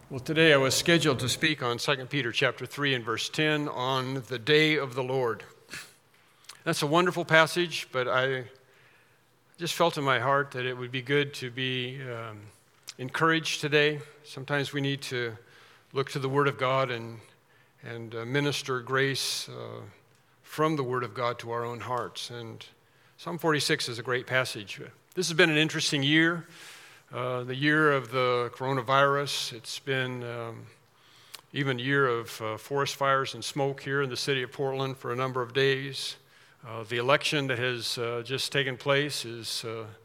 Well, today I was scheduled to speak on 2 Peter chapter 3 and verse 10 on the day of the Lord. That's a wonderful passage, but I just felt in my heart that it would be good to be encouraged today. Sometimes we need to look to the Word of God and minister grace from the Word of God to our own hearts. And Psalm 46 is a great passage. This has been an interesting year. The year of the coronavirus. It's been even a year of forest fires and smoke here in the city of Portland for a number of days. The election that has just taken place is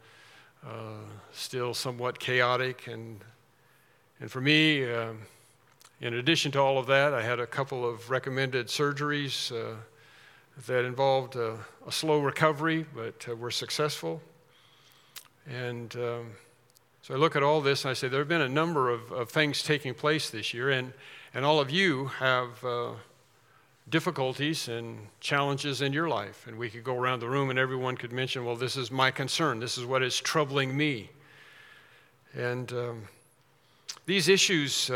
still somewhat chaotic. And for me, in addition to all of that, I had a couple of recommended surgeries that involved a slow recovery, but were successful. And so I look at all this and I say there have been a number of things taking place this year, and all of you have difficulties and challenges in your life. And we could go around the room and everyone could mention, well, this is my concern. This is what is troubling me. And these issues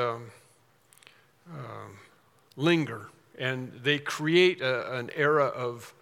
linger, and they create an era of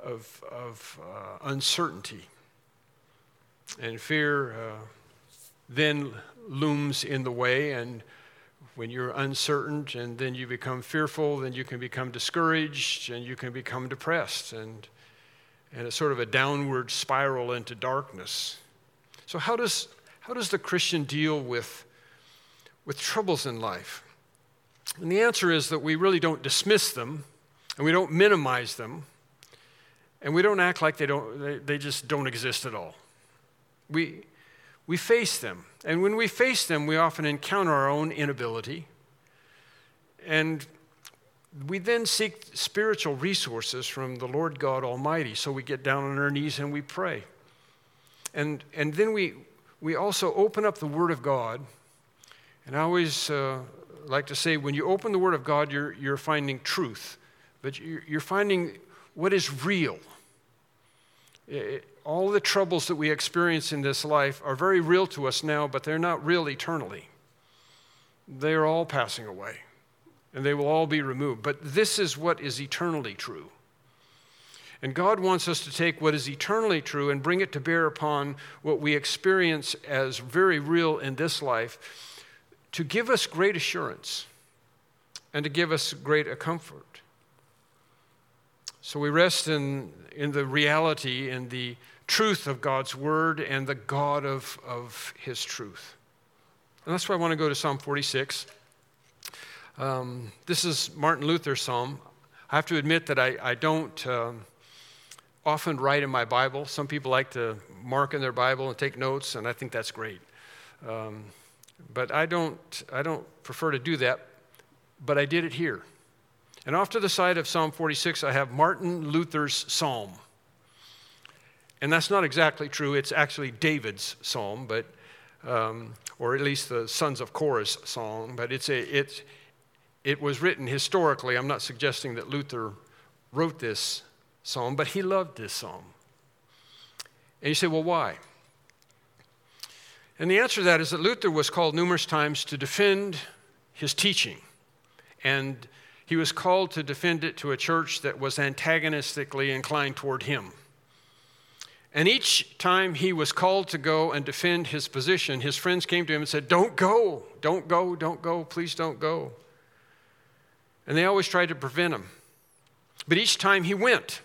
uncertainty and fear. Then looms in the way, and when you're uncertain and then you become fearful, then you can become discouraged and you can become depressed, and it's sort of a downward spiral into darkness. So how does the Christian deal with troubles in life? And the answer is that we really don't dismiss them, and we don't minimize them, and we don't act like they just don't exist at all. We face them, and when we face them, we often encounter our own inability, and we then seek spiritual resources from the Lord God Almighty. So we get down on our knees and we pray, and then we also open up the Word of God. And I always like to say, when you open the Word of God, you're finding truth, but you're finding what is real. All the troubles that we experience in this life are very real to us now, but they're not real eternally. They are all passing away, and they will all be removed. But this is what is eternally true. And God wants us to take what is eternally true and bring it to bear upon what we experience as very real in this life, to give us great assurance and to give us great comfort. So we rest in the reality and the truth of God's Word and the God of His truth. And that's why I want to go to Psalm 46. This is Martin Luther's psalm. I have to admit that I don't often write in my Bible. Some people like to mark in their Bible and take notes, and I think that's great. But I don't prefer to do that, but I did it here. And off to the side of Psalm 46, I have Martin Luther's psalm. And that's not exactly true. It's actually David's psalm, but or at least the Sons of Korah's psalm. But it was written historically. I'm not suggesting that Luther wrote this psalm, but he loved this psalm. And you say, well, why? And the answer to that is that Luther was called numerous times to defend his teaching. And he was called to defend it to a church that was antagonistically inclined toward him. And each time he was called to go and defend his position, his friends came to him and said, don't go, please don't go. And they always tried to prevent him. But each time he went.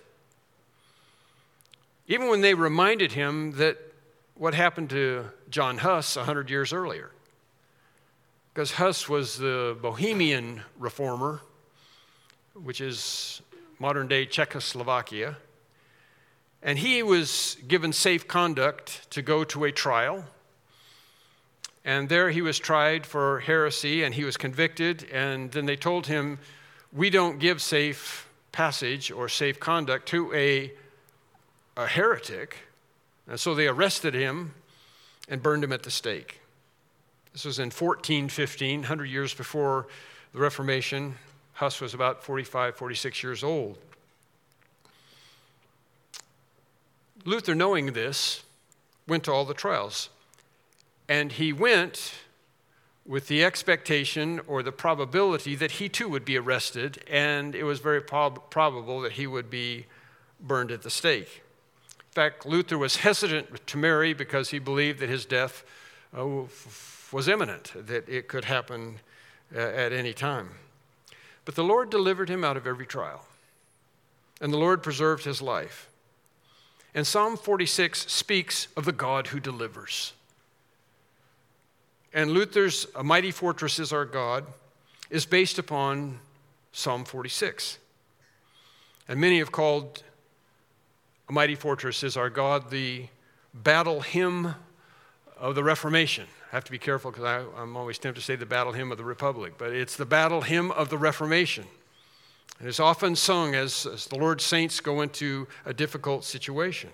Even when they reminded him that what happened to John Huss 100 years earlier. Because Huss was the Bohemian reformer, which is modern-day Czechoslovakia. And he was given safe conduct to go to a trial. And there he was tried for heresy, and he was convicted. And then they told him, we don't give safe passage or safe conduct to a heretic. And so they arrested him and burned him at the stake. This was in 1415, 100 years before the Reformation. Huss was about 45, 46 years old. Luther, knowing this, went to all the trials. And he went with the expectation or the probability that he too would be arrested, and it was very probable that he would be burned at the stake. In fact, Luther was hesitant to marry because he believed that his death was imminent, that it could happen at any time. But the Lord delivered him out of every trial, and the Lord preserved his life. And Psalm 46 speaks of the God who delivers. And Luther's "A Mighty Fortress is Our God" is based upon Psalm 46. And many have called "A Mighty Fortress is Our God" the battle hymn of the Reformation. I have to be careful because I'm always tempted to say the battle hymn of the Republic, but it's the battle hymn of the Reformation. And it's often sung as the Lord's saints go into a difficult situation.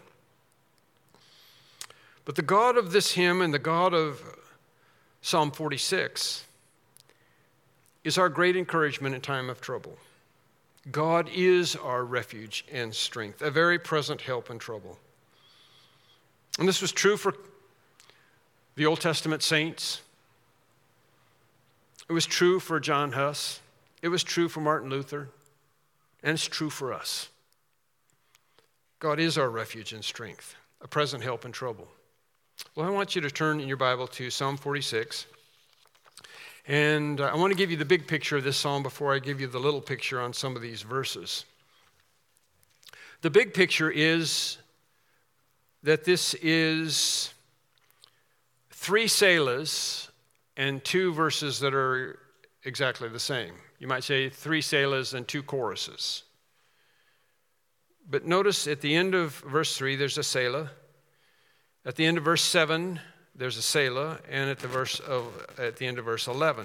But the God of this hymn and the God of Psalm 46 is our great encouragement in time of trouble. God is our refuge and strength, a very present help in trouble. And this was true for the Old Testament saints. It was true for John Huss. It was true for Martin Luther. And it's true for us. God is our refuge and strength, a present help in trouble. Well, I want you to turn in your Bible to Psalm 46. And I want to give you the big picture of this psalm before I give you the little picture on some of these verses. The big picture is that this is 3 selahs and 2 verses that are exactly the same. You might say 3 selahs and 2 choruses. But notice at the end of verse 3, there's a selah. At the end of verse 7, there's a selah. And at the end of verse 11.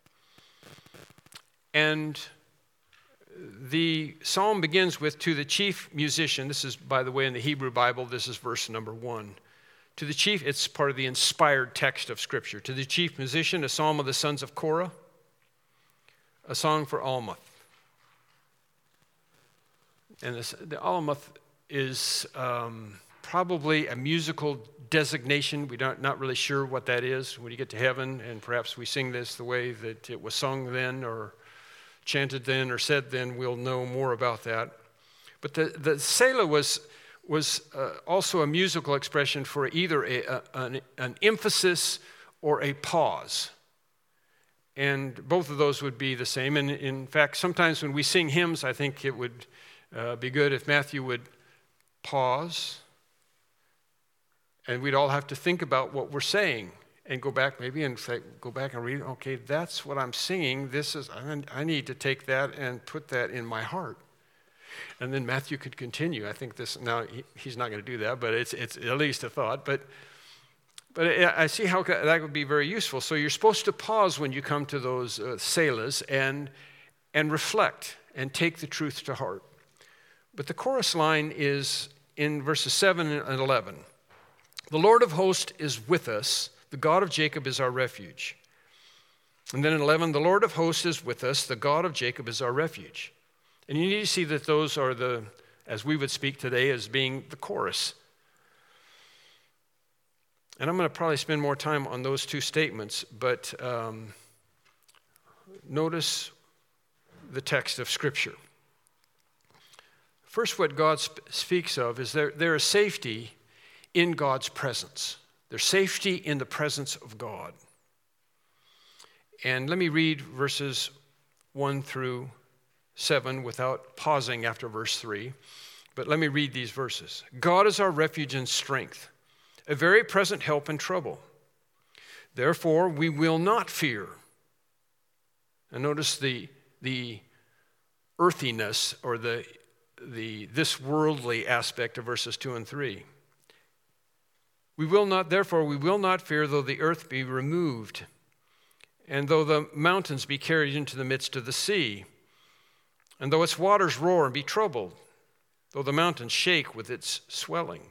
And the psalm begins with, "To the chief musician." This is, by the way, in the Hebrew Bible, this is verse number 1. To the chief, it's part of the inspired text of Scripture. "To the chief musician, a psalm of the sons of Korah, a song for Almuth." And the Almuth is probably a musical designation. We're not really sure what that is when you get to heaven, and perhaps we sing this the way that it was sung then or chanted then or said then. We'll know more about that. But the selah was also a musical expression for either an emphasis or a pause. And both of those would be the same. And in fact, sometimes when we sing hymns, I think it would be good if Matthew would pause, and we'd all have to think about what we're saying and go back maybe and go back and read, okay, that's what I'm singing. I need to take that and put that in my heart. And then Matthew could continue. I think he's not going to do that, but it's at least a thought. But I see how that would be very useful. So you're supposed to pause when you come to those selahs and reflect and take the truth to heart. But the chorus line is in verses 7 and 11. "The Lord of hosts is with us. The God of Jacob is our refuge." And then in 11, "The Lord of hosts is with us. The God of Jacob is our refuge." And you need to see that those are as we would speak today, as being the chorus. And I'm going to probably spend more time on those 2 statements, but notice the text of Scripture. First, what God speaks of is there is safety in God's presence. There's safety in the presence of God. And let me read verses 1 through 7 without pausing after verse 3. But let me read these verses. "God is our refuge and strength, a very present help in trouble. Therefore, we will not fear." And notice the earthiness or this worldly aspect of verses 2 and 3. Therefore, we will not fear though the earth be removed, and though the mountains be carried into the midst of the sea, and though its waters roar and be troubled, though the mountains shake with its swelling.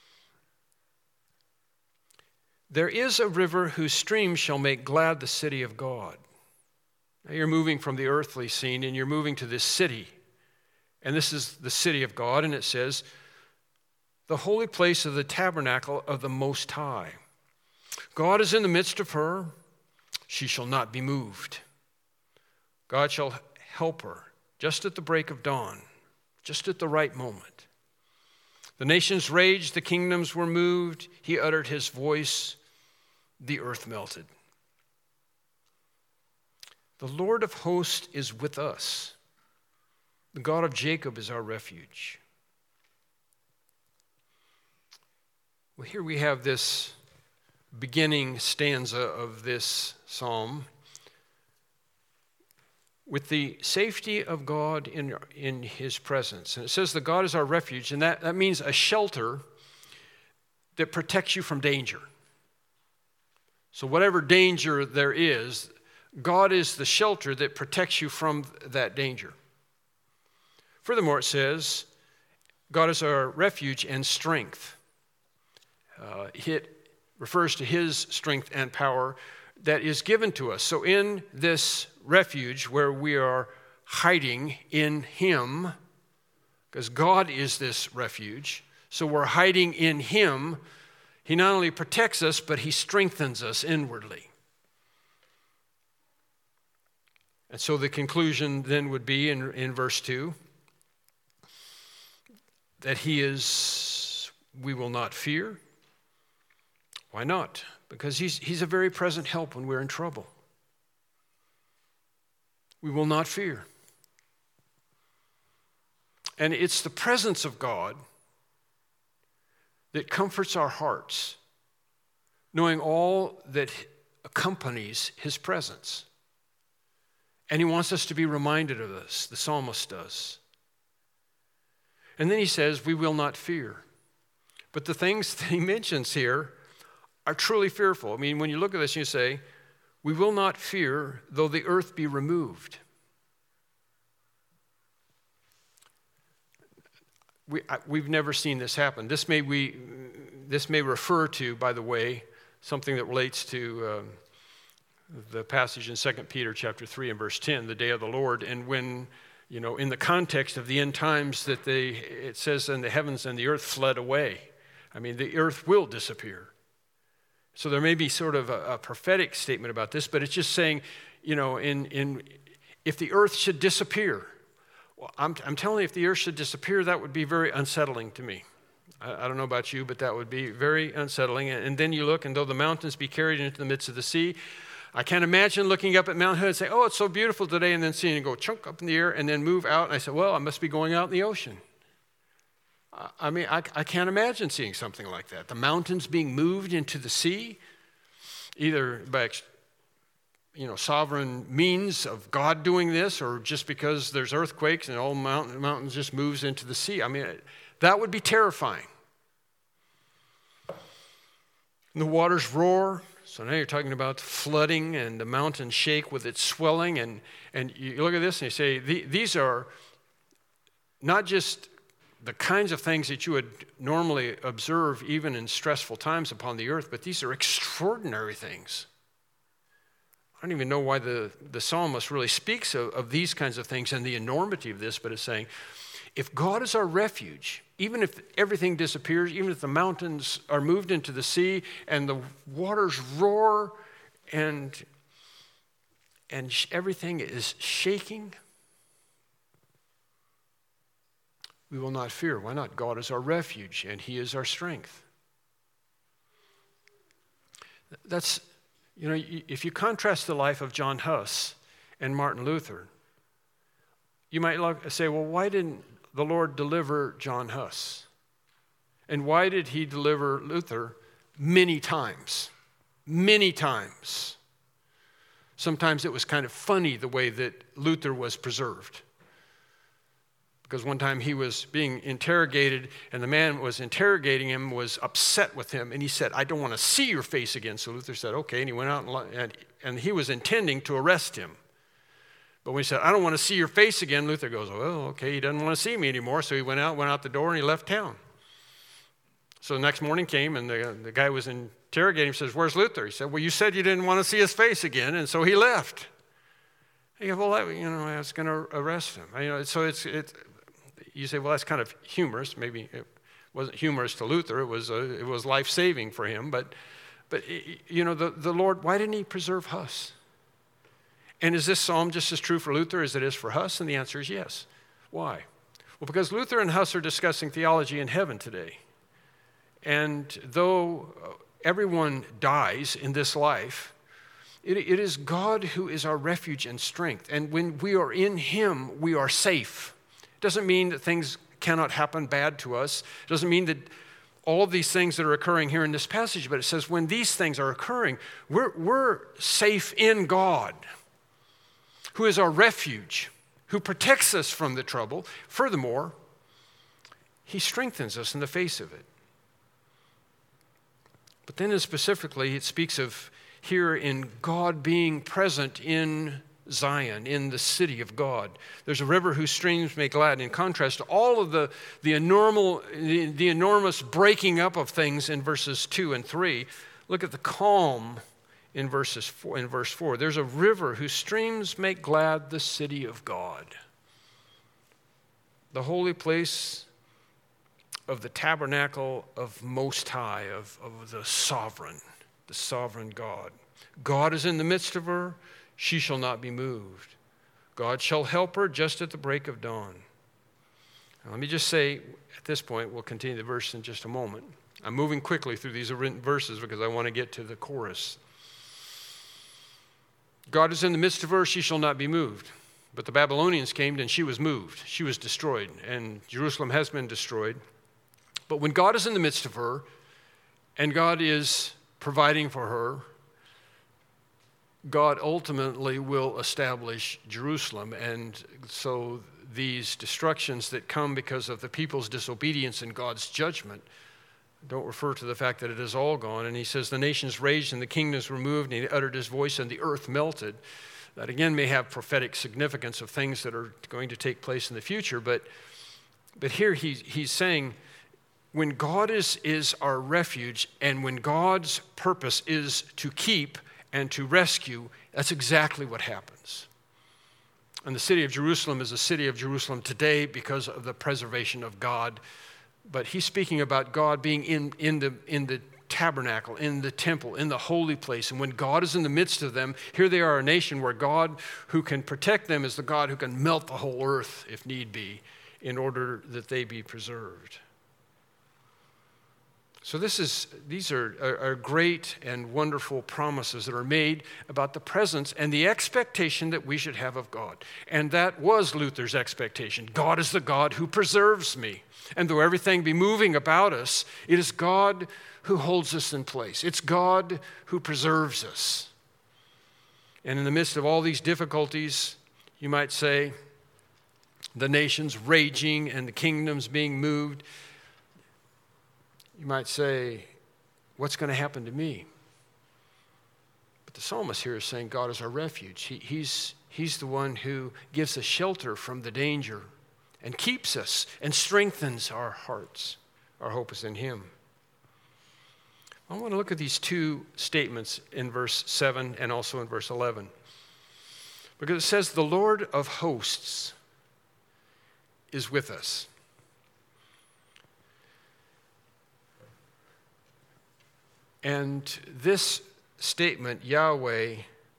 There is a river whose streams shall make glad the city of God. Now you're moving from the earthly scene and you're moving to this city. And this is the city of God, and it says, the holy place of the tabernacle of the Most High. God is in the midst of her. She shall not be moved. God shall help her just at the break of dawn, just at the right moment. The nations raged, the kingdoms were moved. He uttered his voice, the earth melted. The Lord of hosts is with us. The God of Jacob is our refuge. Well, here we have this beginning stanza of this psalm with the safety of God in his presence. And it says that God is our refuge, and that means a shelter that protects you from danger. So whatever danger there is, God is the shelter that protects you from that danger. Furthermore, it says, God is our refuge and strength. It refers to his strength and power that is given to us. So in this refuge where we are hiding in him, because God is this refuge, so we're hiding in him, he not only protects us, but he strengthens us inwardly. And so the conclusion then would be in verse 2 that we will not fear. Why not? Because he's a very present help when we're in trouble. We will not fear. And it's the presence of God that comforts our hearts, knowing all that accompanies his presence. And he wants us to be reminded of this, the psalmist does. And then he says, we will not fear. But the things that he mentions here are truly fearful. I mean, when you look at this, you say, we will not fear though the earth be removed. We've never seen this happen. This may refer to, by the way, something that relates to the passage in 2 Peter chapter 3 and verse 10, the day of the Lord. And when, in the context of the end times that it says, and the heavens and the earth fled away. I mean, the earth will disappear. So there may be sort of a prophetic statement about this, but it's just saying, if the earth should disappear, well, I'm telling you, if the earth should disappear, that would be very unsettling to me. I don't know about you, but that would be very unsettling. And then you look, and though the mountains be carried into the midst of the sea, I can't imagine looking up at Mount Hood and saying, oh, it's so beautiful today, and then seeing it go chunk up in the air and then move out. And I said, well, I must be going out in the ocean. I can't imagine seeing something like that. The mountains being moved into the sea, either by sovereign means of God doing this, or just because there's earthquakes and all mountains just moves into the sea. I mean, that would be terrifying. And the waters roar. So now you're talking about flooding and the mountains shake with its swelling. And you look at this and you say, these are not just the kinds of things that you would normally observe even in stressful times upon the earth, but these are extraordinary things. I don't even know why the psalmist really speaks of these kinds of things and the enormity of this, but it's saying, if God is our refuge, even if everything disappears, even if the mountains are moved into the sea and the waters roar and everything is shaking, we will not fear. Why not? God is our refuge and he is our strength. That's, if you contrast the life of John Huss and Martin Luther, you might say, well, why didn't the Lord deliver John Huss? And why did he deliver Luther many times? Many times. Sometimes it was kind of funny the way that Luther was preserved. Because one time he was being interrogated, and the man was interrogating him was upset with him, and he said, I don't want to see your face again. So Luther said, okay, and he went out, and he was intending to arrest him. But when he said, I don't want to see your face again, Luther goes, well, okay, he doesn't want to see me anymore. So he went out the door, and he left town. So the next morning came, and the guy was interrogating him, says, where's Luther? He said, well, you said you didn't want to see his face again, and so he left. He goes, well, I was going to arrest him. So it's you say, well, that's kind of humorous. Maybe it wasn't humorous to Luther. It was life-saving for him. But But, the Lord, why didn't he preserve Huss? And is this psalm just as true for Luther as it is for Huss? And the answer is yes. Why? Well, because Luther and Huss are discussing theology in heaven today. And though everyone dies in this life, it is God who is our refuge and strength. And when we are in him, we are safe. It doesn't mean that things cannot happen bad to us. It doesn't mean that all of these things that are occurring here in this passage, but it says when these things are occurring, we're safe in God, who is our refuge, who protects us from the trouble. Furthermore, he strengthens us in the face of it. But then specifically, it speaks of here in God being present in Zion, in the city of God. There's a river whose streams make glad. In contrast to all of the enormous breaking up of things in verses 2 and 3, look at the calm in verse 4. There's a river whose streams make glad the city of God. The holy place of the tabernacle of Most High, of the sovereign God. God is in the midst of her. She shall not be moved. God shall help her just at the break of dawn. Now, let me just say at this point, we'll continue the verse in just a moment. I'm moving quickly through these written verses because I want to get to the chorus. God is in the midst of her, she shall not be moved. But the Babylonians came and she was moved. She was destroyed, and Jerusalem has been destroyed. But when God is in the midst of her, and God is providing for her, God ultimately will establish Jerusalem. And so these destructions that come because of the people's disobedience and God's judgment don't refer to the fact that it is all gone. And he says, the nations raged and the kingdoms were moved, and he uttered his voice and the earth melted. That again may have prophetic significance of things that are going to take place in the future. But here he's saying, when God is our refuge, and when God's purpose is to keep and to rescue, that's exactly what happens. And the city of Jerusalem is a city of Jerusalem today because of the preservation of God. But he's speaking about God being in the tabernacle, in the temple, in the holy place. And when God is in the midst of them, here they are, a nation where God who can protect them is the God who can melt the whole earth, if need be, in order that they be preserved. So these are great and wonderful promises that are made about the presence and the expectation that we should have of God. And that was Luther's expectation. God is the God who preserves me. And though everything be moving about us, it is God who holds us in place. It's God who preserves us. And in the midst of all these difficulties, you might say, the nations raging and the kingdoms being moved, you might say, what's going to happen to me? But the psalmist here is saying God is our refuge. He's the one who gives us shelter from the danger and keeps us and strengthens our hearts. Our hope is in him. I want to look at these two statements in verse 7 and also in verse 11. Because it says, the Lord of hosts is with us. And this statement, Yahweh,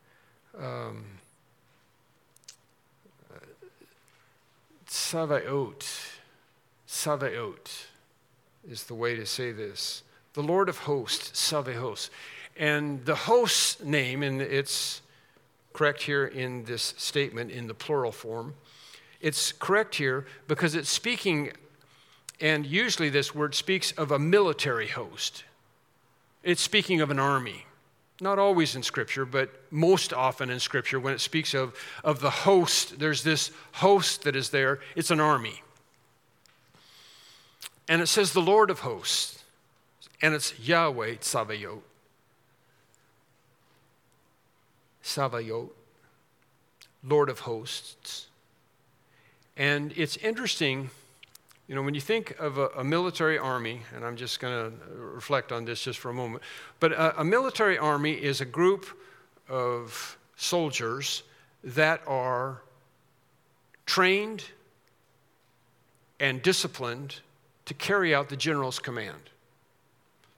Sabaoth is the way to say this. The Lord of hosts, Sabaoth. And the host's name, and it's correct here in this statement in the plural form, it's correct here because it's speaking, and usually this word speaks of a military host. It's speaking of an army. Not always in Scripture, but most often in Scripture, when it speaks of the host, there's this host that is there. It's an army. And it says the Lord of hosts. And it's Yahweh Sabaoth. Sabaoth, Lord of hosts. And it's interesting, you know, when you think of a military army, and I'm just going to reflect on this just for a moment, but a military army is a group of soldiers that are trained and disciplined to carry out the general's command.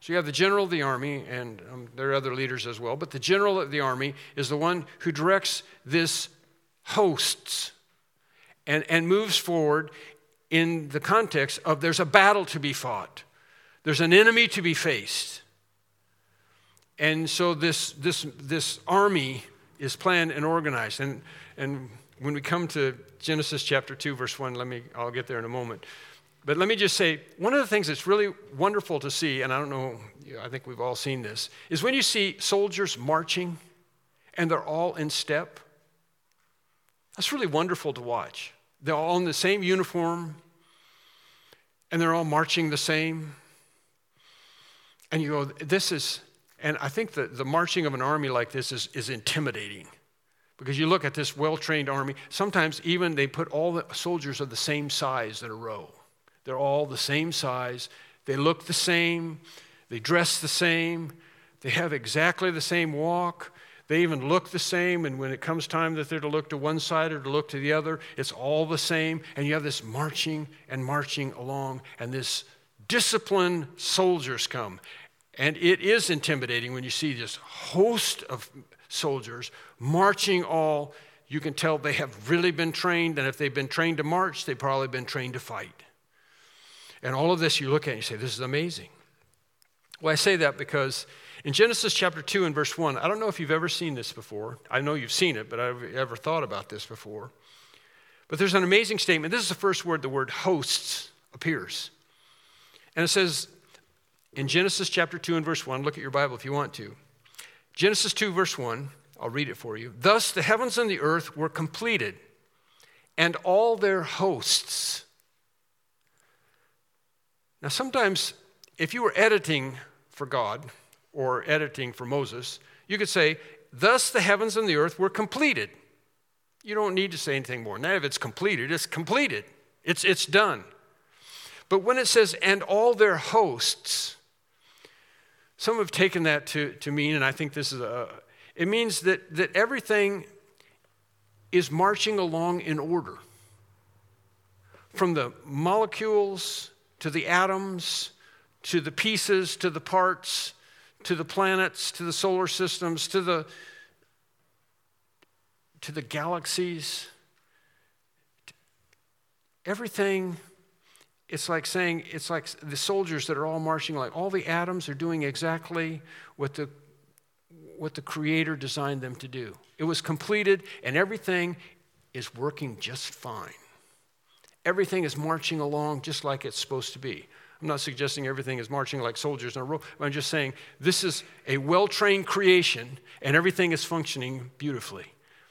So you have the general of the army, and there are other leaders as well, but the general of the army is the one who directs this hosts and moves forward in the context of there's a battle to be fought. There's an enemy to be faced. And so this army is planned and organized. And when we come to Genesis chapter 2, verse 1, I'll get there in a moment. But let me just say, one of the things that's really wonderful to see, and I don't know, I think we've all seen this, is when you see soldiers marching and they're all in step. That's really wonderful to watch. They're all in the same uniform and they're all marching the same. And you go, and I think that the marching of an army like this is intimidating. Because you look at this well-trained army, sometimes even they put all the soldiers of the same size in a row. They're all the same size. They look the same. They dress the same. They have exactly the same walk. They even look the same. And when it comes time that they're to look to one side or to look to the other, it's all the same. And you have this marching and marching along. And this disciplined soldiers come. And it is intimidating when you see this host of soldiers marching all. You can tell they have really been trained. And if they've been trained to march, they've probably been trained to fight. And all of this you look at and you say, this is amazing. Well, I say that because in Genesis chapter 2 and verse 1, I don't know if you've ever seen this before. I know you've seen it, but I've ever thought about this before. But there's an amazing statement. This is the first word, the word hosts appears. And it says in Genesis chapter 2 and verse 1, look at your Bible if you want to. Genesis 2 verse 1, I'll read it for you. Thus the heavens and the earth were completed, and all their hosts. Now, sometimes if you were editing for God or editing for Moses, you could say, thus the heavens and the earth were completed. You don't need to say anything more. Now, if it's completed, it's completed. It's done. But when it says, and all their hosts, some have taken that to mean, and I think this is it means that everything is marching along in order. From the molecules to the atoms, to the pieces, to the parts, to the planets, to the solar systems, to the galaxies. Everything, it's like the soldiers that are all marching, like all the atoms are doing exactly what the Creator designed them to do. It was completed, and everything is working just fine. Everything is marching along just like it's supposed to be. I'm not suggesting everything is marching like soldiers in a row. I'm just saying this is a well-trained creation, and everything is functioning beautifully.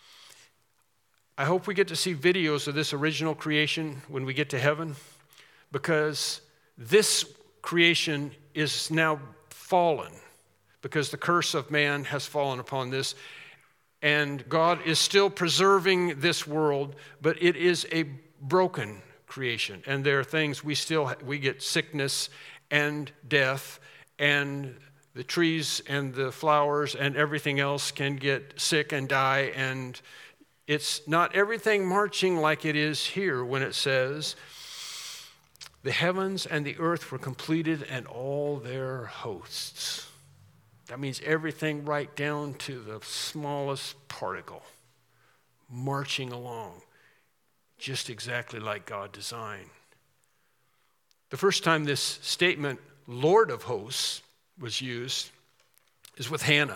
I hope we get to see videos of this original creation when we get to heaven, because this creation is now fallen, because the curse of man has fallen upon this, and God is still preserving this world, but it is a broken creation, and there are things we get sickness and death, and the trees and the flowers and everything else can get sick and die, and it's not everything marching like it is here when it says the heavens and the earth were completed and all their hosts. That means everything right down to the smallest particle marching along just exactly like God designed. The first time this statement, Lord of hosts, was used is with Hannah.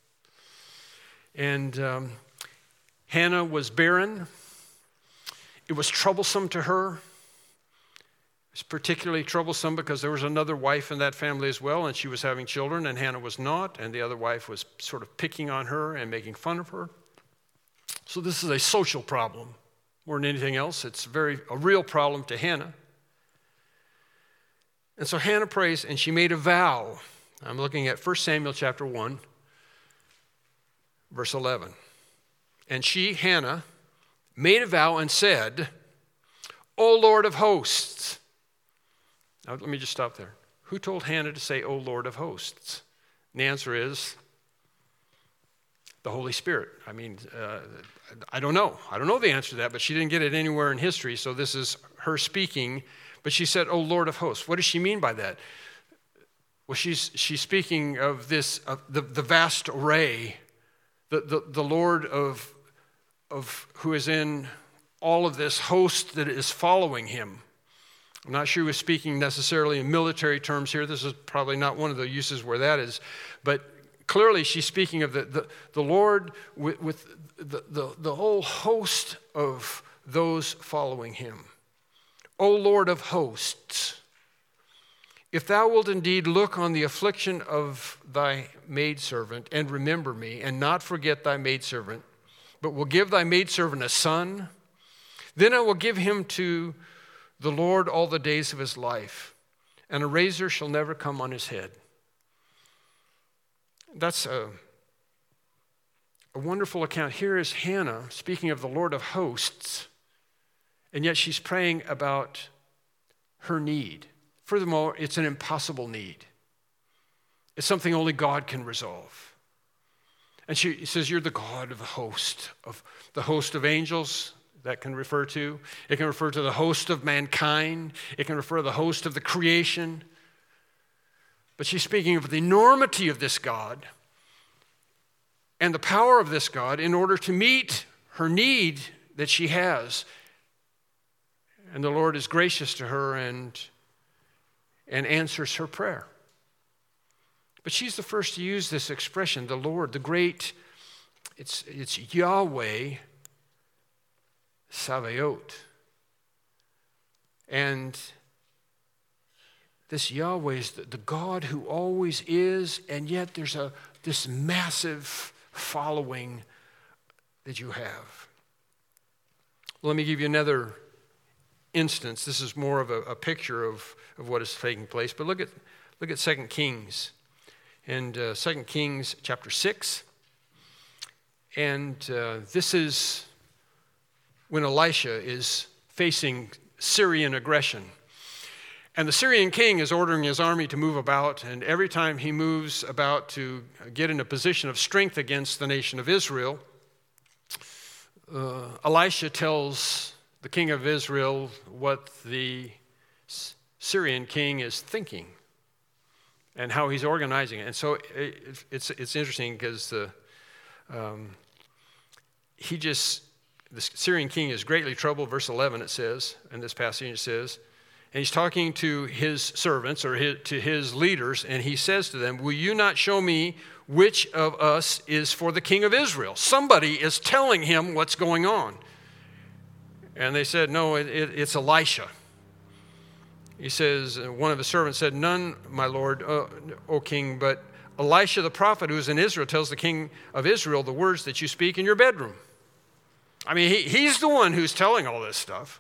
And Hannah was barren. It was troublesome to her. It was particularly troublesome because there was another wife in that family as well, and she was having children, and Hannah was not, and the other wife was sort of picking on her and making fun of her. So this is a social problem. More than anything else, it's a real problem to Hannah. And so Hannah prays, and she made a vow. I'm looking at 1 Samuel chapter 1, verse 11. And she, Hannah, made a vow and said, O Lord of hosts. Now let me just stop there. Who told Hannah to say, O Lord of hosts? And the answer is the Holy Spirit. I mean, I don't know. I don't know the answer to that, but she didn't get it anywhere in history, so this is her speaking. But she said, O Lord of hosts. What does she mean by that? Well, she's speaking of this, of the vast array, the Lord of who is in all of this host that is following him. I'm not sure he was speaking necessarily in military terms here. This is probably not one of the uses where that is. But clearly she's speaking of the Lord with the whole host of those following him. O Lord of hosts, if thou wilt indeed look on the affliction of thy maidservant and remember me, and not forget thy maidservant, but will give thy maidservant a son, then I will give him to the Lord all the days of his life, and a razor shall never come on his head. That's a wonderful account. Here is Hannah speaking of the Lord of hosts, and yet she's praying about her need. Furthermore, it's an impossible need. It's something only God can resolve. And she says, you're the God of the host of angels. That can refer to. It can refer to the host of mankind. It can refer to the host of the creation. But she's speaking of the enormity of this God and the power of this God in order to meet her need that she has. And the Lord is gracious to her and answers her prayer. But she's the first to use this expression, the Lord, the great, it's Yahweh Sabaoth. And this Yahweh is the God who always is, and yet there's this massive following that you have. Well, let me give you another instance. This is more of a picture of what is taking place. But look at 2 Kings. And 2 Kings chapter 6. And this is when Elisha is facing Syrian aggression. And the Syrian king is ordering his army to move about, and every time he moves about to get in a position of strength against the nation of Israel, Elisha tells the king of Israel what the Syrian king is thinking and how he's organizing it. And so it's interesting because the Syrian king is greatly troubled, verse 11 it says, in this passage it says, and he's talking to his servants or to his leaders, and he says to them, will you not show me which of us is for the king of Israel? Somebody is telling him what's going on. And they said, no, it's Elisha. He says, one of his servants said, none, my lord, O king, but Elisha the prophet who is in Israel tells the king of Israel the words that you speak in your bedroom. I mean, he's the one who's telling all this stuff.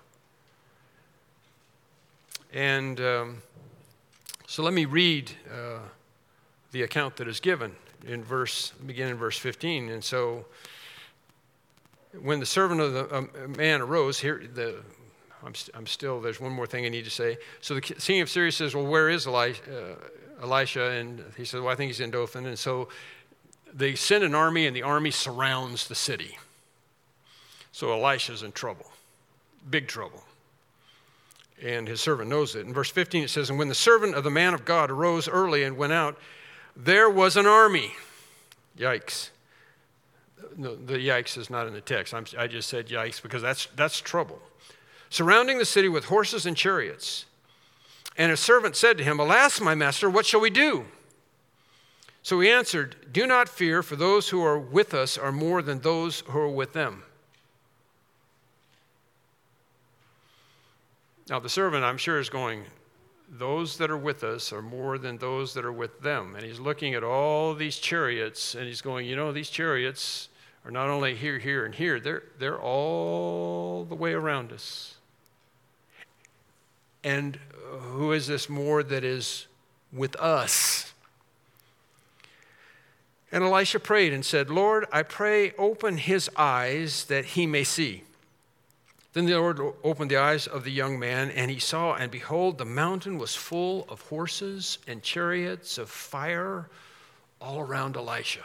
And so let me read the account that is given begin in verse 15. And so when the servant of the man arose, there's one more thing I need to say. So the king of Syria says, well, where is Elisha? And he says, well, I think he's in Dothan. And so they send an army, and the army surrounds the city. So Elisha's in trouble, big trouble. And his servant knows it. In verse 15 it says, and when the servant of the man of God arose early and went out, there was an army. Yikes. No, the yikes is not in the text. I just said yikes because that's trouble. Surrounding the city with horses and chariots. And his servant said to him, alas, my master, what shall we do? So he answered, do not fear, for those who are with us are more than those who are with them. Now, the servant, I'm sure, is going, those that are with us are more than those that are with them. And he's looking at all these chariots, and he's going, these chariots are not only here, here, and here. They're all the way around us. And who is this more that is with us? And Elisha prayed and said, Lord, I pray, open his eyes that he may see. Then the Lord opened the eyes of the young man, and he saw, and behold, the mountain was full of horses and chariots of fire all around Elisha.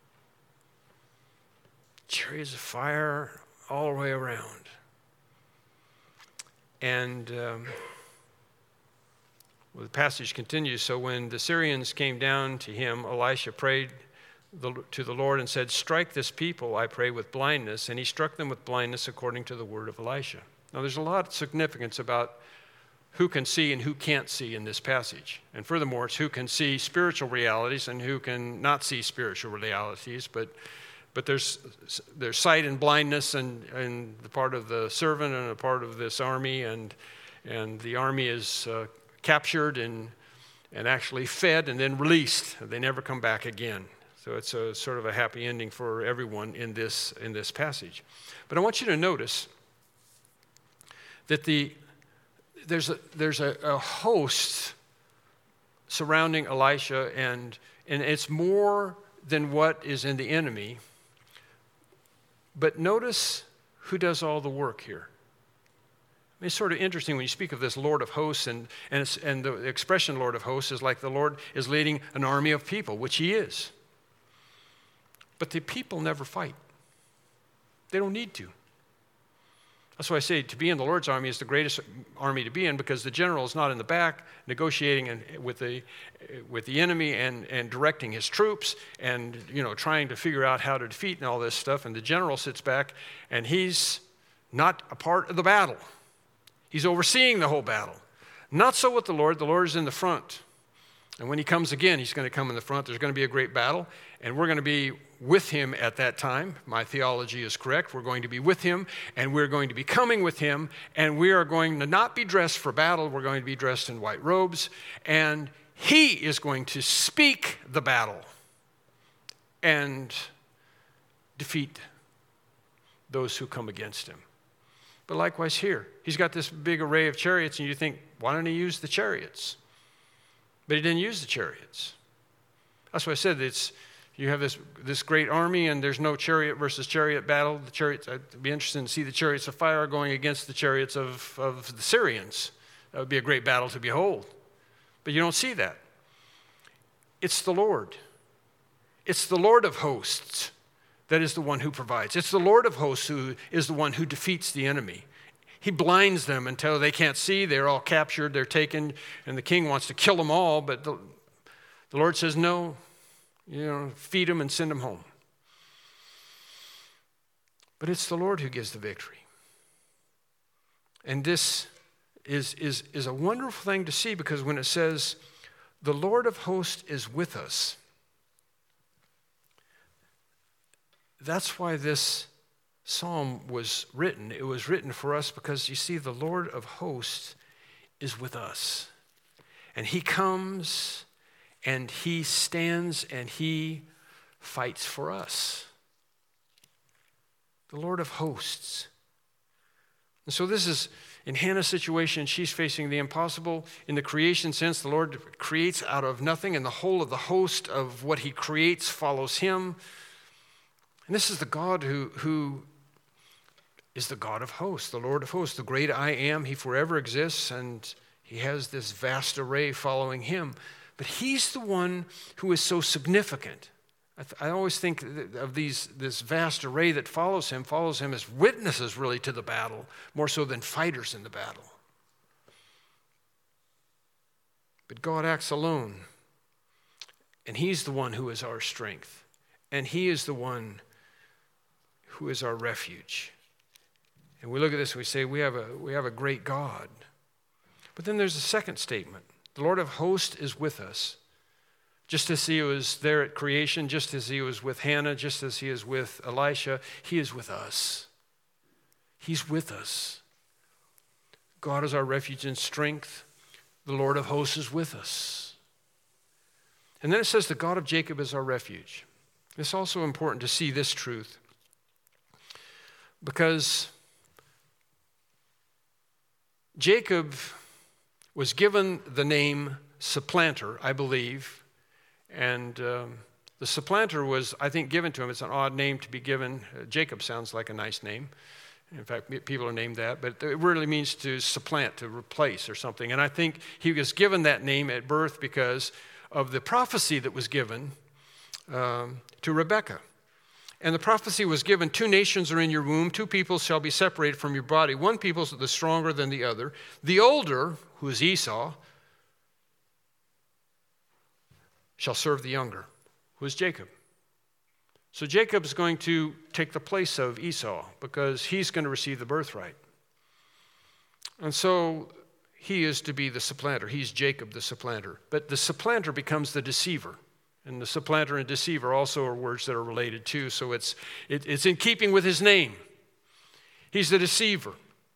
Chariots of fire all the way around. And Well, the passage continues, so when the Syrians came down to him, Elisha prayed to the Lord and said, strike this people, I pray, with blindness. And he struck them with blindness according to the word of Elisha. Now, there's a lot of significance about who can see and who can't see in this passage. And furthermore, it's who can see spiritual realities and who can not see spiritual realities. But there's sight and blindness and the part of the servant and a part of this army. And the army is captured and actually fed and then released. They never come back again. So it's a sort of a happy ending for everyone in this passage. But I want you to notice that there's a host surrounding Elisha, and it's more than what is in the enemy. But notice who does all the work here. I mean, it's sort of interesting when you speak of this Lord of hosts, and the expression Lord of hosts is like the Lord is leading an army of people, which he is. But the people never fight. They don't need to. That's why I say to be in the Lord's army is the greatest army to be in, because the general is not in the back negotiating with the enemy and directing his troops and trying to figure out how to defeat and all this stuff. And the general sits back and he's not a part of the battle. He's overseeing the whole battle. Not so with the Lord. The Lord is in the front. And when he comes again, he's going to come in the front. There's going to be a great battle, and we're going to be with him at that time. My theology is correct. We're going to be with him, and we're going to be coming with him, and we are going to not be dressed for battle. We're going to be dressed in white robes, and he is going to speak the battle and defeat those who come against him. But likewise here, he's got this big array of chariots, and you think, why don't he use the chariots? But he didn't use the chariots. That's why I said you have this great army, and there's no chariot versus chariot battle. The chariots, I'd be interested to see the chariots of fire going against the chariots of the Syrians. That would be a great battle to behold. But you don't see that. It's the Lord. It's the Lord of hosts that is the one who provides. It's the Lord of hosts who is the one who defeats the enemy. He blinds them until they can't see. They're all captured. They're taken. And the king wants to kill them all. But the Lord says, no, feed them and send them home. But it's the Lord who gives the victory. And this is a wonderful thing to see, because when it says, the Lord of hosts is with us, that's why this psalm was written. It was written for us because, you see, the Lord of hosts is with us. And he comes and he stands and he fights for us. The Lord of hosts. And so this is, in Hannah's situation, she's facing the impossible. In the creation sense, the Lord creates out of nothing, and the whole of the host of what he creates follows him. And this is the God who is the God of hosts, the Lord of hosts, the great I am. He forever exists, and he has this vast array following him. But he's the one who is so significant. I always think of this vast array that follows him as witnesses really to the battle, more so than fighters in the battle. But God acts alone, and he's the one who is our strength, and he is the one who is our refuge. And we look at this and we say, we have a great God. But then there's a second statement. The Lord of hosts is with us. Just as he was there at creation, just as he was with Hannah, just as he is with Elisha, he is with us. He's with us. God is our refuge and strength. The Lord of hosts is with us. And then it says the God of Jacob is our refuge. It's also important to see this truth, because Jacob was given the name supplanter, I believe, and the supplanter was, I think, given to him. It's an odd name to be given. Jacob sounds like a nice name. In fact, people are named that, but it really means to supplant, to replace or something. And I think he was given that name at birth because of the prophecy that was given to Rebekah. And the prophecy was given, 2 nations are in your womb, 2 peoples shall be separated from your body. One people is the stronger than the other. The older, who is Esau, shall serve the younger, who is Jacob. So Jacob is going to take the place of Esau because he's going to receive the birthright. And so he is to be the supplanter. He's Jacob, the supplanter. But the supplanter becomes the deceiver. And the supplanter and deceiver also are words that are related too. So it's in keeping with his name. He's the deceiver.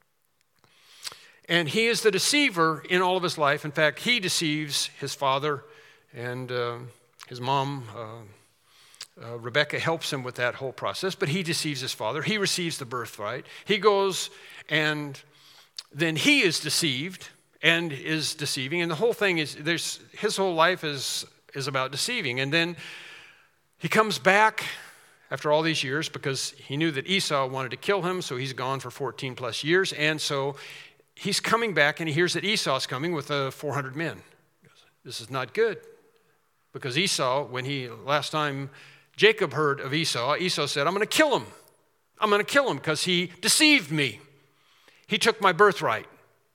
And he is the deceiver in all of his life. In fact, he deceives his father, and his mom, Rebecca, helps him with that whole process. But he deceives his father. He receives the birthright. He goes, and then he is deceived and is deceiving. And the whole thing is, his whole life is about deceiving. And then he comes back after all these years because he knew that Esau wanted to kill him, so he's gone for 14 plus years. And so he's coming back and he hears that Esau's coming with 400 men. This is not good. Because Esau, last time Jacob heard of Esau said, I'm going to kill him. I'm going to kill him because he deceived me. He took my birthright.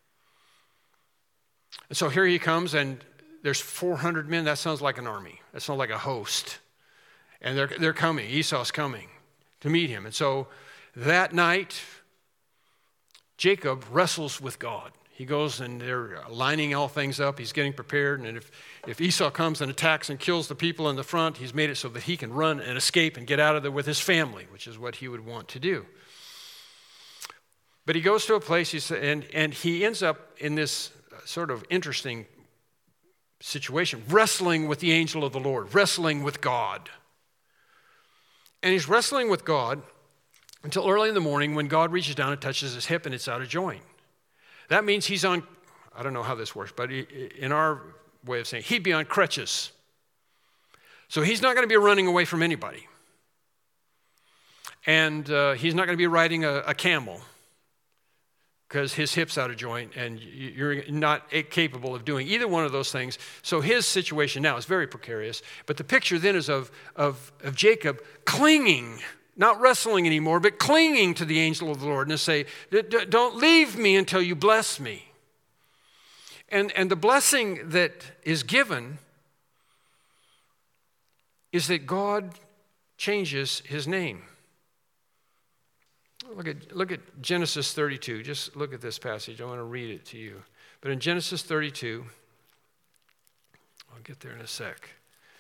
And so here he comes, and there's 400 men. That sounds like an army. That sounds like a host. And they're coming. Esau's coming to meet him. And so that night, Jacob wrestles with God. He goes and they're lining all things up. He's getting prepared. And if Esau comes and attacks and kills the people in the front, he's made it so that he can run and escape and get out of there with his family, which is what he would want to do. But he goes to a place, and he ends up in this sort of interesting situation, wrestling with the angel of the Lord, wrestling with God. And he's wrestling with God until early in the morning when God reaches down and touches his hip and it's out of joint. That means he's on, I don't know how this works, but in our way of saying, he'd be on crutches. So he's not going to be running away from anybody. And he's not going to be riding a camel because his hip's out of joint and you're not capable of doing either one of those things. So his situation now is very precarious. But the picture then is of Jacob clinging, not wrestling anymore, but clinging to the angel of the Lord and to say, don't leave me until you bless me. And the blessing that is given is that God changes his name. Look at Genesis 32. Just look at this passage. I want to read it to you. But in Genesis 32, I'll get there in a sec.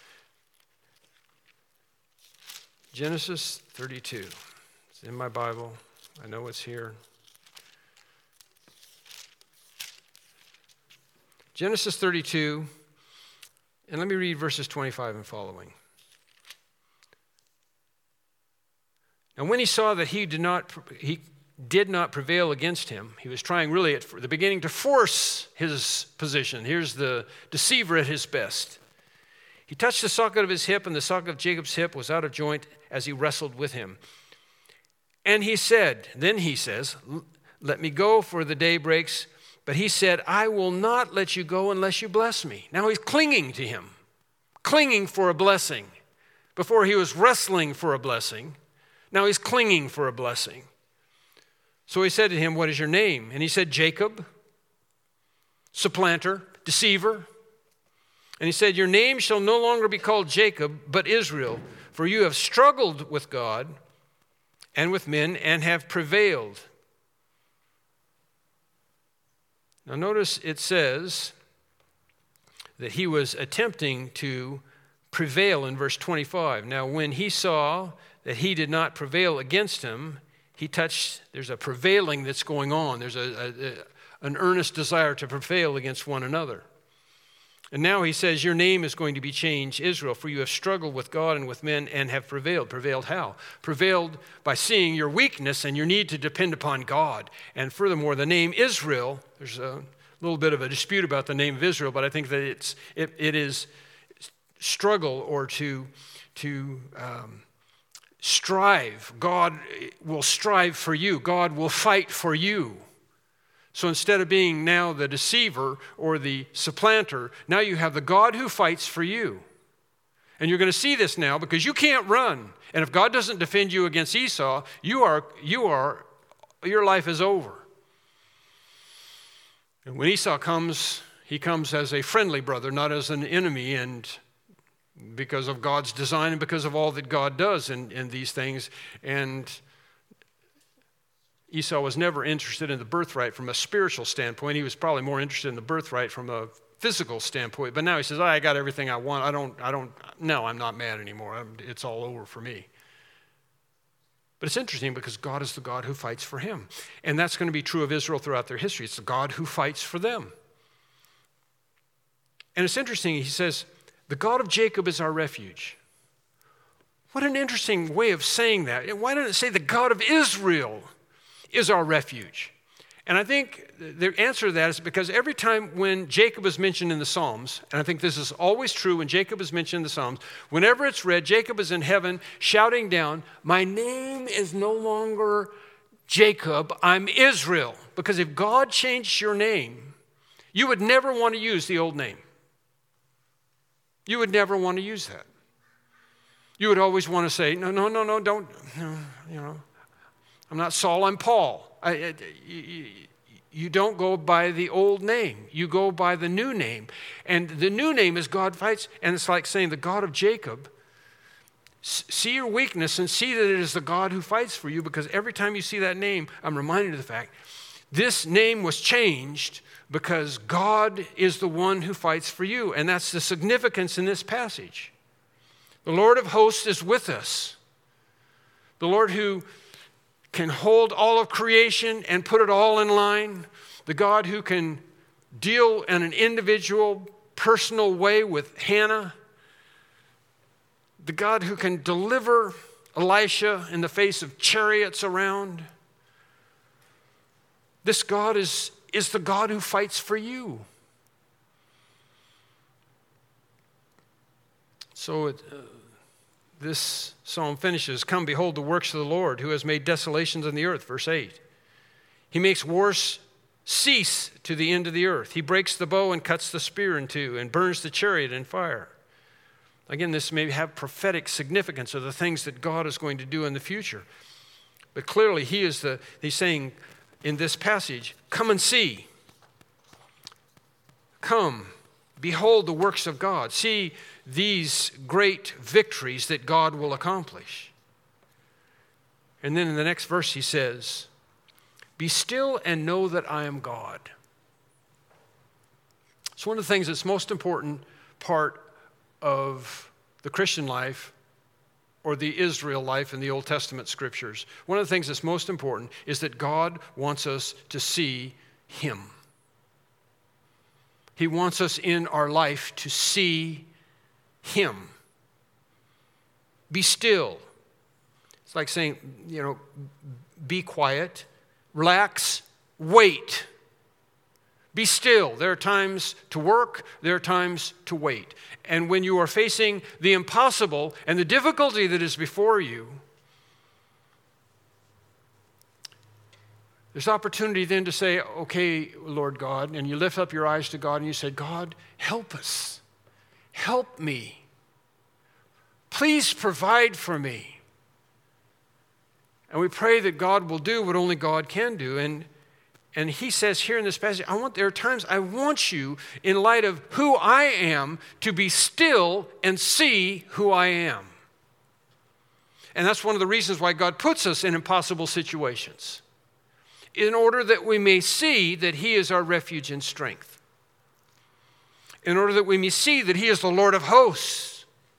Genesis 32. It's in my Bible. I know it's here. Genesis 32, and let me read verses 25 and following. And when he saw that he did not prevail against him, he was trying really at the beginning to force his position. Here's the deceiver at his best. He touched the socket of his hip, and the socket of Jacob's hip was out of joint as he wrestled with him. And he said, then he says, let me go, for the day breaks. But he said, I will not let you go unless you bless me. Now he's clinging to him, clinging for a blessing. Before he was wrestling for a blessing. Now he's clinging for a blessing. So he said to him, what is your name? And he said, Jacob, supplanter, deceiver. And he said, your name shall no longer be called Jacob, but Israel, for you have struggled with God and with men and have prevailed. Now notice it says that he was attempting to prevail in verse 25. Now when he saw that he did not prevail against him, there's a prevailing that's going on. There's an earnest desire to prevail against one another. And now he says, your name is going to be changed, Israel, for you have struggled with God and with men and have prevailed. Prevailed how? Prevailed by seeing your weakness and your need to depend upon God. And furthermore, the name Israel, there's a little bit of a dispute about the name of Israel, but I think that it is struggle or to strive. God will strive for you. God will fight for you. So instead of being now the deceiver or the supplanter, now you have the God who fights for you. And you're going to see this now because you can't run. And if God doesn't defend you against Esau, your life is over. And when Esau comes, he comes as a friendly brother, not as an enemy. And because of God's design and because of all that God does in these things. And Esau was never interested in the birthright from a spiritual standpoint. He was probably more interested in the birthright from a physical standpoint. But now he says, I got everything I want. I'm not mad anymore. It's all over for me. But it's interesting because God is the God who fights for him. And that's going to be true of Israel throughout their history. It's the God who fights for them. And it's interesting, he says, the God of Jacob is our refuge. What an interesting way of saying that. Why didn't it say the God of Israel is our refuge? And I think the answer to that is because every time when Jacob is mentioned in the Psalms, and I think this is always true when Jacob is mentioned in the Psalms, whenever it's read, Jacob is in heaven shouting down, my name is no longer Jacob, I'm Israel. Because if God changed your name, you would never want to use the old name. You would never want to use that. You would always want to say, no, don't, I'm not Saul, I'm Paul. You don't go by the old name. You go by the new name. And the new name is God fights. And it's like saying the God of Jacob, see your weakness and see that it is the God who fights for you, because every time you see that name, I'm reminded of the fact, this name was changed because God is the one who fights for you. And that's the significance in this passage. The Lord of hosts is with us. The Lord who can hold all of creation and put it all in line. The God who can deal in an individual, personal way with Hannah. The God who can deliver Elisha in the face of chariots around. This God is the God who fights for you. So this psalm finishes, come behold the works of the Lord who has made desolations in the earth, verse 8. He makes wars cease to the end of the earth. He breaks the bow and cuts the spear in two and burns the chariot in fire. Again, this may have prophetic significance of the things that God is going to do in the future. But clearly he's saying in this passage, come and see. Come, behold the works of God. See these great victories that God will accomplish. And then in the next verse he says, be still and know that I am God. It's one of the things that's most important part of the Christian life or the Israel life in the Old Testament scriptures. One of the things that's most important is that God wants us to see him. He wants us in our life to see him. Be still. It's like saying, be quiet, relax, wait. Be still. There are times to work, there are times to wait. And when you are facing the impossible and the difficulty that is before you, there's opportunity then to say, okay, Lord God, and you lift up your eyes to God and you say, God, help us. Help me. Please provide for me. And we pray that God will do what only God can do. And he says here in this passage, there are times I want you, in light of who I am, to be still and see who I am. And that's one of the reasons why God puts us in impossible situations, in order that we may see that he is our refuge and strength. In order that we may see that he is the Lord of hosts.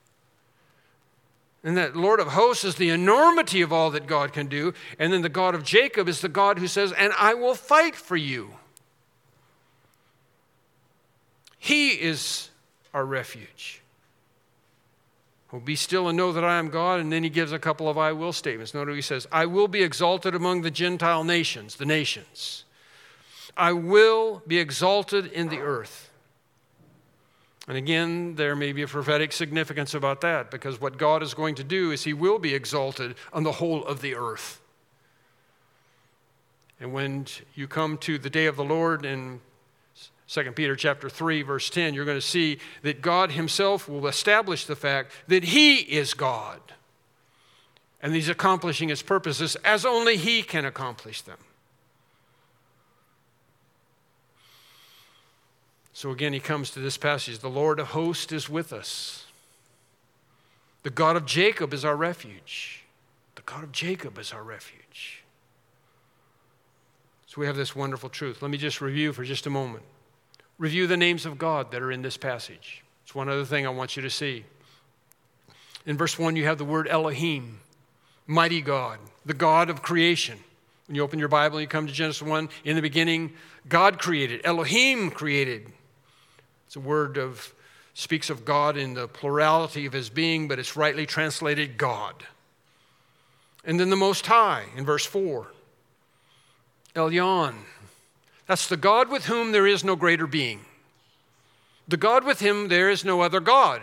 And that Lord of hosts is the enormity of all that God can do. And then the God of Jacob is the God who says, and I will fight for you. He is our refuge. Oh, be still and know that I am God. And then he gives a couple of I will statements. Notice he says, I will be exalted among the Gentile nations, the nations. I will be exalted in the earth. And again, there may be a prophetic significance about that, because what God is going to do is he will be exalted on the whole of the earth. And when you come to the day of the Lord in 2 Peter chapter 3, verse 10, you're going to see that God himself will establish the fact that he is God. And he's accomplishing his purposes as only he can accomplish them. So again, he comes to this passage, the Lord of hosts is with us. The God of Jacob is our refuge. The God of Jacob is our refuge. So we have this wonderful truth. Let me just review for just a moment. Review the names of God that are in this passage. It's one other thing I want you to see. In verse 1, you have the word Elohim, mighty God, the God of creation. When you open your Bible and you come to Genesis 1, in the beginning, God created. Elohim created. It's a word of speaks of God in the plurality of his being, but it's rightly translated God. And then the Most High in verse 4. Elyon. That's the God with whom there is no greater being. The God with him there is no other God.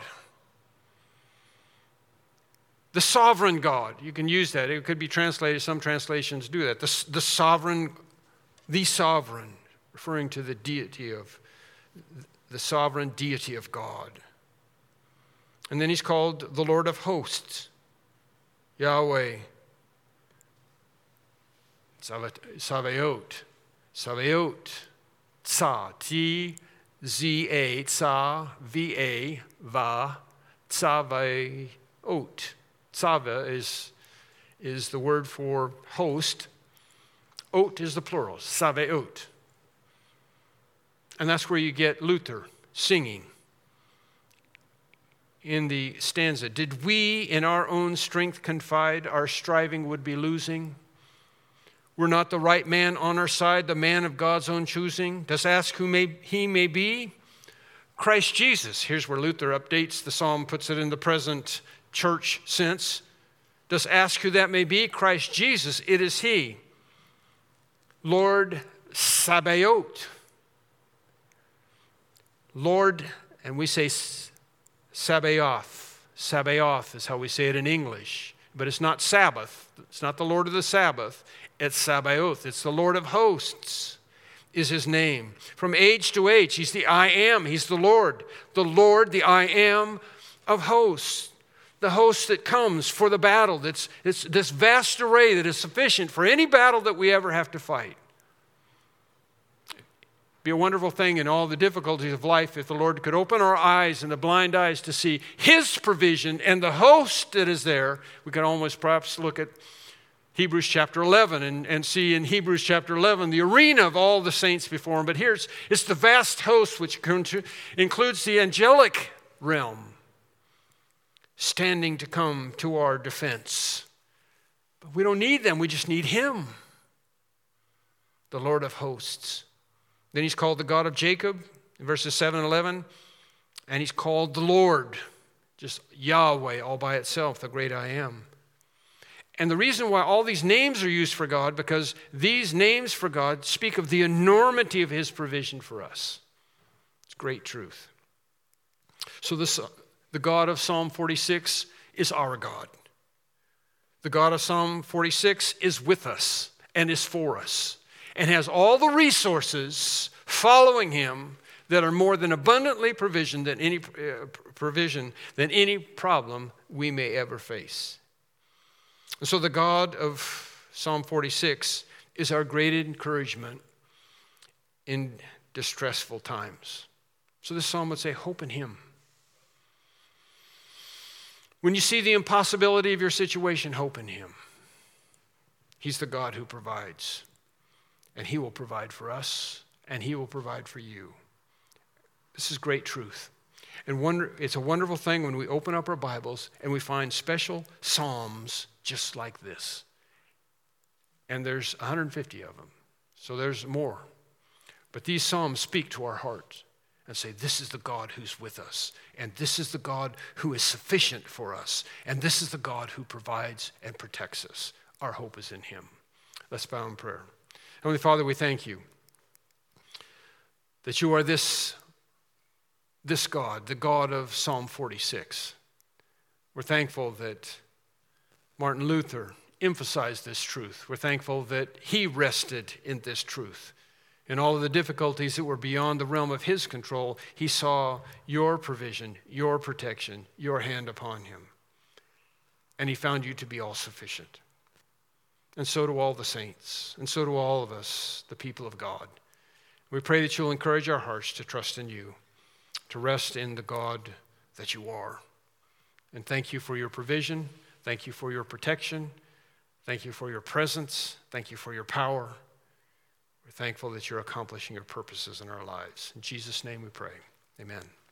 The sovereign God. You can use that. It could be translated, some translations do that. The sovereign, referring to the deity of, the sovereign deity of God. And then he's called the Lord of hosts, Yahweh, Sabaoth, Tza, T-Z-A, Tza, V-A, Va, Tzaveot. Tzava is the word for host. Ot is the plural, Sabaoth. And that's where you get Luther singing in the stanza. Did we in our own strength confide, our striving would be losing? We're not the right man on our side, the man of God's own choosing. Dost ask who he may be? Christ Jesus. Here's where Luther updates the psalm, puts it in the present church sense. Dost ask who that may be? Christ Jesus, it is he. Lord Sabaoth. Lord, and we say Sabaoth. Sabaoth is how we say it in English. But it's not Sabbath. It's not the Lord of the Sabbath. It's Sabaoth. It's the Lord of hosts is his name. From age to age, he's the I am. He's the Lord. The Lord, the I am of hosts. The host that comes for the battle. It's this vast array that is sufficient for any battle that we ever have to fight. Be a wonderful thing in all the difficulties of life if the Lord could open our eyes and the blind eyes to see his provision and the host that is there. We could almost perhaps look at Hebrews chapter 11 and see in Hebrews chapter 11 the arena of all the saints before him. But it's the vast host which includes the angelic realm standing to come to our defense. But we don't need them. We just need him, the Lord of hosts. Then he's called the God of Jacob in verses 7 and 11. And he's called the Lord, just Yahweh all by itself, the great I am. And the reason why all these names are used for God, because these names for God speak of the enormity of his provision for us. It's great truth. So the God of Psalm 46 is our God. The God of Psalm 46 is with us and is for us and has all the resources following him that are more than abundantly provision than any problem we may ever face. And so the God of Psalm 46 is our great encouragement in distressful times. So this psalm would say, hope in him. When you see the impossibility of your situation, hope in him. He's the God who provides. And he will provide for us, and he will provide for you. This is great truth. And it's a wonderful thing when we open up our Bibles and we find special psalms just like this. And there's 150 of them, so there's more. But these psalms speak to our hearts and say, this is the God who's with us, and this is the God who is sufficient for us, and this is the God who provides and protects us. Our hope is in him. Let's bow in prayer. Heavenly Father, we thank you that you are this God, the God of Psalm 46. We're thankful that Martin Luther emphasized this truth. We're thankful that he rested in this truth. In all of the difficulties that were beyond the realm of his control, he saw your provision, your protection, your hand upon him. And he found you to be all sufficient. And so do all the saints, and so do all of us, the people of God. We pray that you'll encourage our hearts to trust in you, to rest in the God that you are. And thank you for your provision. Thank you for your protection. Thank you for your presence. Thank you for your power. We're thankful that you're accomplishing your purposes in our lives. In Jesus' name we pray. Amen.